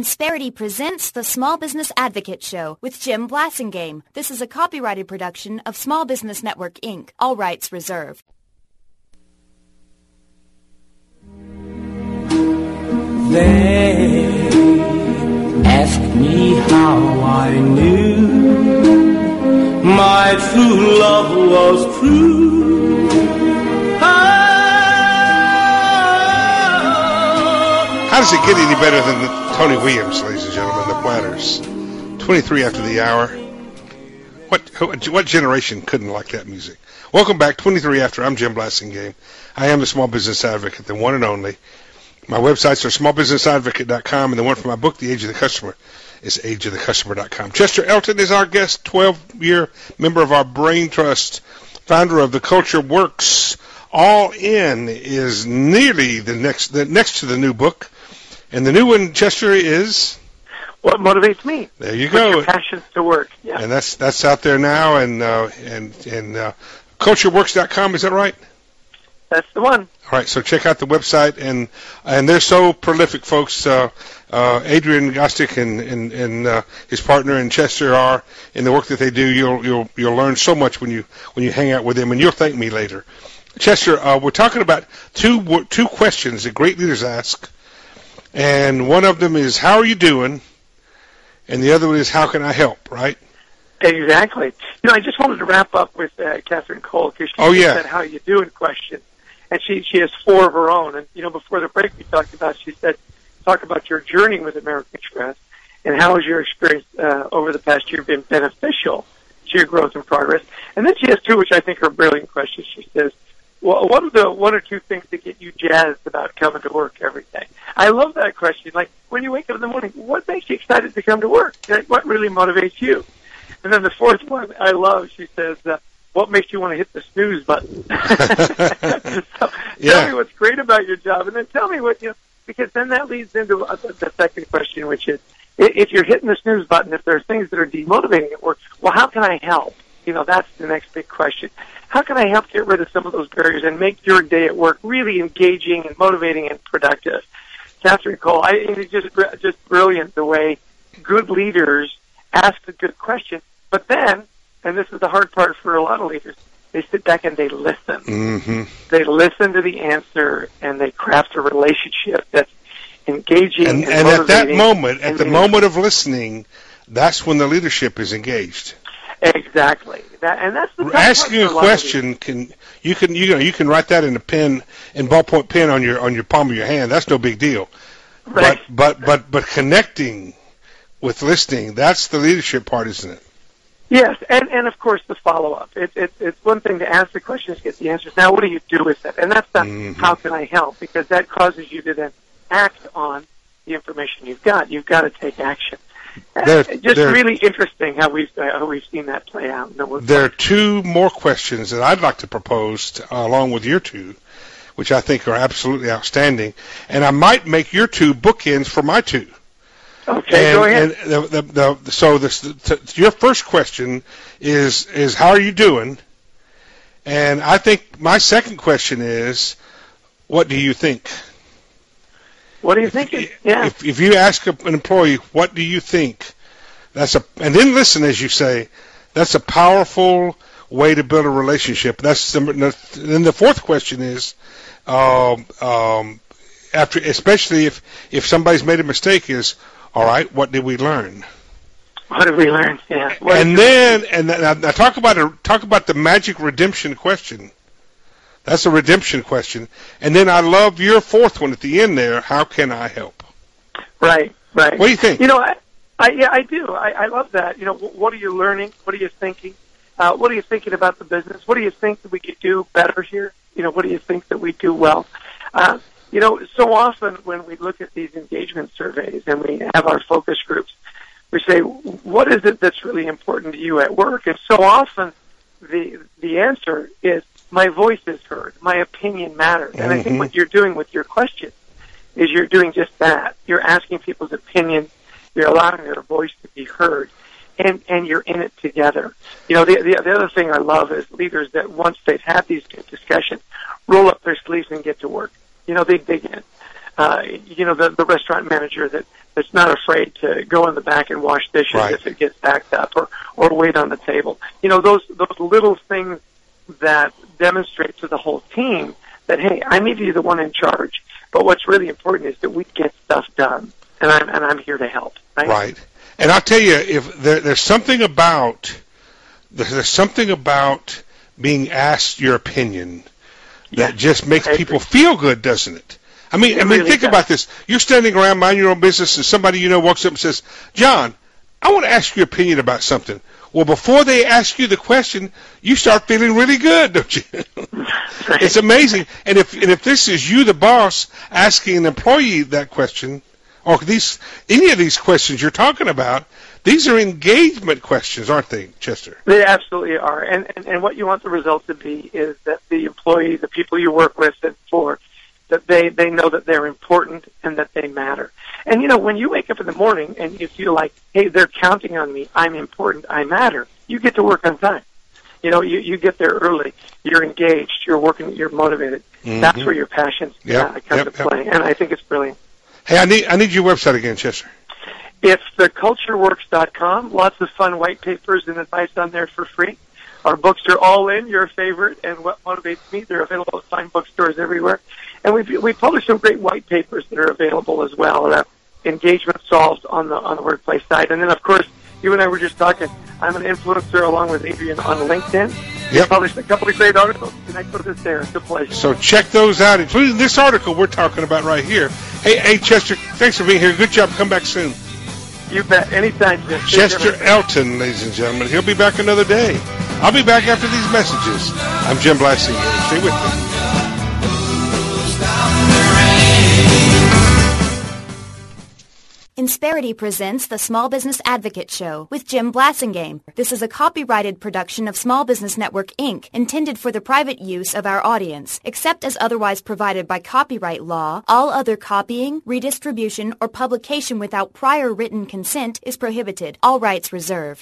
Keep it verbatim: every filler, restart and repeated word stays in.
Insperity presents the Small Business Advocate Show with Jim Blasingame. This is a copyrighted production of Small Business Network, Incorporated. All rights reserved. They asked me how I knew my true love was true. How does it get any better than the Tony Williams, ladies and gentlemen, the Platters? twenty-three after the hour. What what generation couldn't like that music? Welcome back, twenty-three after. I'm Jim Blasingame. I am the Small Business Advocate, the one and only. My websites are small business advocate dot com, and the one for my book, The Age of the Customer, is age of the customer dot com. Chester Elton is our guest, twelve-year member of our Brain Trust, founder of The Culture Works. All In is nearly the next, the next to the new book. And the new one, Chester, is? What Motivates Me. There you Put go. Your passions to work. Yeah. And that's that's out there now, and uh, and and uh, culture works dot com, is that right? That's the one. All right, so check out the website, and and they're so prolific, folks. Uh, uh, Adrian Gostick and and, and uh, his partner and Chester are in the work that they do. You'll you'll you'll learn so much when you when you hang out with them, and you'll thank me later. Chester, uh, we're talking about two two questions that great leaders ask. And one of them is, how are you doing? And the other one is, how can I help, right? Exactly. You know, I just wanted to wrap up with uh, Catherine Cole, because she oh, yeah. said, how are you doing question. And she, she has four of her own. And, you know, before the break we talked about, she said, talk about your journey with American Express and how has your experience uh, over the past year been beneficial to your growth and progress. And then she has two, which I think are brilliant questions. She says, well, what are the one or two things that get you jazzed about coming to work every day? I love that question. Like, when you wake up in the morning, what makes you excited to come to work? Like, what really motivates you? And then the fourth one I love, she says, uh, what makes you want to hit the snooze button? so yeah. Tell me what's great about your job, and then tell me what, you know, because then that leads into uh, the second question, which is, if you're hitting the snooze button, if there are things that are demotivating at work, well, how can I help? You know, that's the next big question. How can I help get rid of some of those barriers and make your day at work really engaging and motivating and productive? Catherine Cole, I, it's just just brilliant the way good leaders ask a good question, but then, and this is the hard part for a lot of leaders, they sit back and they listen. Mm-hmm. They listen to the answer, and they craft a relationship that's engaging and, and, and at that moment, at the meaningful. moment of listening, that's when the leadership is engaged. Exactly, that, and that's the asking a a question. Can you can you know you can write that in a pen, in ballpoint pen on your on your palm of your hand. That's no big deal. Right. But but but but connecting with listening, that's the leadership part, isn't it? Yes, and and of course the follow up. It, it, it's one thing to ask the questions, get the answers. Now, what do you do with it? And that's the mm-hmm. how can I help? Because that causes you to then act on the information you've got. You've got to take action. There, Just there, really interesting how we've uh, how we've seen that play out. No, there are two more questions that I'd like to propose to, uh, along with your two, which I think are absolutely outstanding, and I might make your two bookends for my two. Okay, and, go ahead. And the, the, the, so this, the, your first question is is how are you doing? And I think my second question is, what do you think? What do you if, think? Yeah. If, if you ask an employee, what do you think? That's a, and then listen, as you say, that's a powerful way to build a relationship. That's the, then the fourth question is, um, um, after, especially if, if somebody's made a mistake, is, all right, what did we learn? What did we learn? Yeah. What and then, and then, now talk about a, talk about the magic redemption question. That's a redemption question. And then I love your fourth one at the end there. How can I help? Right, right. What do you think? You know, I, I yeah, I do. I, I love that. You know, what are you learning? What are you thinking? Uh, what are you thinking about the business? What do you think that we could do better here? You know, what do you think that we do well? Uh, you know, so often when we look at these engagement surveys and we have our focus groups, we say, what is it that's really important to you at work? And so often the the answer is, my voice is heard. My opinion matters. And mm-hmm. I think what you're doing with your question is you're doing just that. You're asking people's opinions. You're allowing their voice to be heard. And, and you're in it together. You know, the, the, the other thing I love is leaders that once they've had these discussions, roll up their sleeves and get to work. You know, they dig in. Uh, you know, the, the restaurant manager that that's not afraid to go in the back and wash dishes Right. if it gets backed up, or, or wait on the table. You know, those those little things that demonstrate to the whole team that, hey, I may be the one in charge, but what's really important is that we get stuff done, and I'm and I'm here to help. Right. Right. And I'll tell you, if there, there's something about there's something about being asked your opinion that Yeah, just makes I people agree. feel good, doesn't it? I mean, It I mean, really think does. about this. You're standing around minding your own business, and somebody you know walks up and says, "John, I want to ask your opinion about something." Well, before they ask you the question, you start feeling really good, don't you? Right. It's amazing. And if and if this is you, the boss, asking an employee that question, or these any of these questions you're talking about, these are engagement questions, aren't they, Chester? They absolutely are. And, and, and what you want the result to be is that the employee, the people you work with and for, that they, they know that they're important and that they matter. And, you know, when you wake up in the morning and you feel like, hey, they're counting on me, I'm important, I matter, you get to work on time. You know, you, you get there early, you're engaged, you're working, you're motivated. Mhm. That's where your passion Yep, uh, come yep, to yep. play. And I think it's brilliant. Hey, I need I need your website again, Chester. It's the culture works dot com. Lots of fun white papers and advice on there for free. Our books are all in, your favorite, and what motivates me. They're available at fine bookstores everywhere. And we we publish some great white papers that are available as well. Uh, engagement solved on the on the workplace side. And then, of course, you and I were just talking. I'm an influencer along with Adrian on LinkedIn. Yep. Published a couple of great articles. Connect with us there. It's a pleasure. So check those out, including this article we're talking about right here. Hey, hey, Chester, thanks for being here. Good job. Come back soon. You bet. Anytime, Jim. Take Chester care. Elton, ladies and gentlemen. He'll be back another day. I'll be back after these messages. I'm Jim Blassie. Stay with me. Insperity presents the Small Business Advocate Show with Jim Blasingame. This is a copyrighted production of Small Business Network, Incorporated, intended for the private use of our audience. Except as otherwise provided by copyright law, all other copying, redistribution, or publication without prior written consent is prohibited. All rights reserved.